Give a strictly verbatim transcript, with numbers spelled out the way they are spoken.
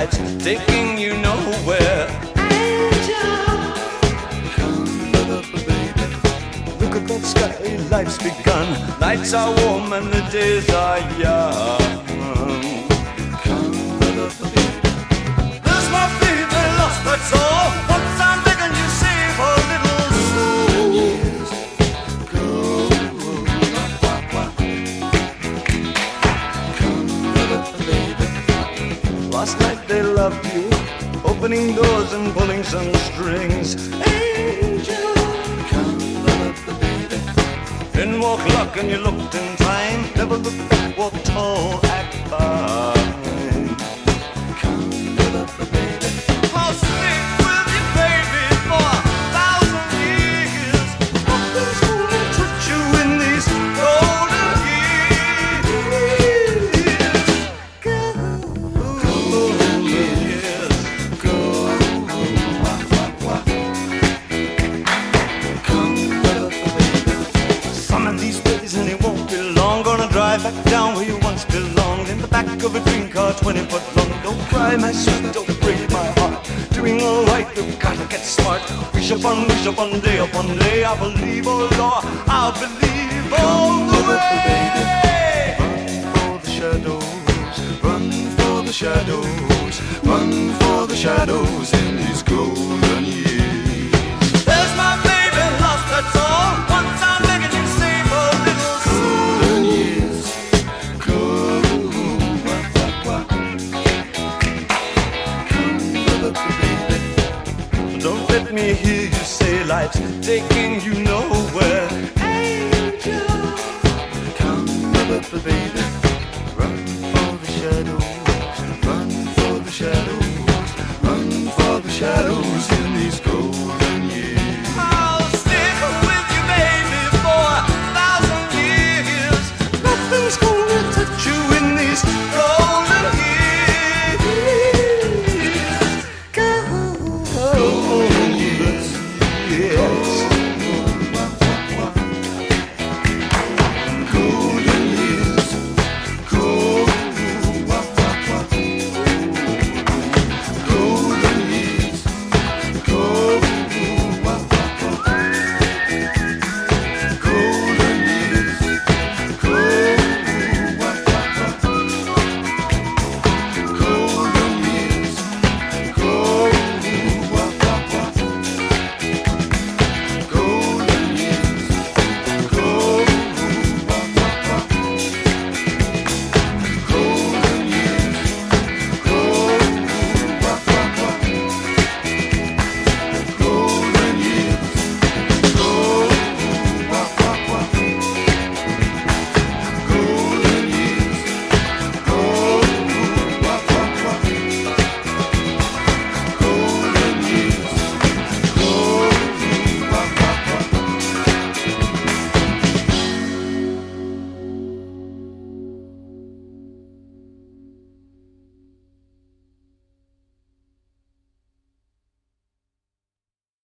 life's taking you nowhere. Angel, come up, baby. Look at that sky, life's begun. Nights are warm and the days are young. Come up, baby. There's my baby lost, that's all. Once I'm begging you, save a little soul. Years go. Come up, baby. Last night they loved you, opening doors and pulling some strings. Angel, come up, baby. Then walk luck and you looked in time. Never look back, walk tall, act fine. Come up, baby. I'll stick with you, baby, for a thousand years. Nothing's gonna touch you in these golden years. Go, golden years, go. Come up, baby. Some of these days and it won't be long. Gonna drive back down where you once belonged, in the back of a green car, twenty foot long. Don't cry, my sweet, don't break my heart. Doing all right, you've gotta get smart. Wish upon, wish upon, day upon day. I believe, oh Lord, I believe all the way. Run for the shadows, run for the shadows, run for the shadows in these golden years. There's my baby lost, that's all. Once I'm begging you, save a little golden years. Go, come up, baby. Don't let me hear you say life's taking you nowhere. Angel, come up, baby. Run for the shadows, run for the shadows, run for the shadows in these golden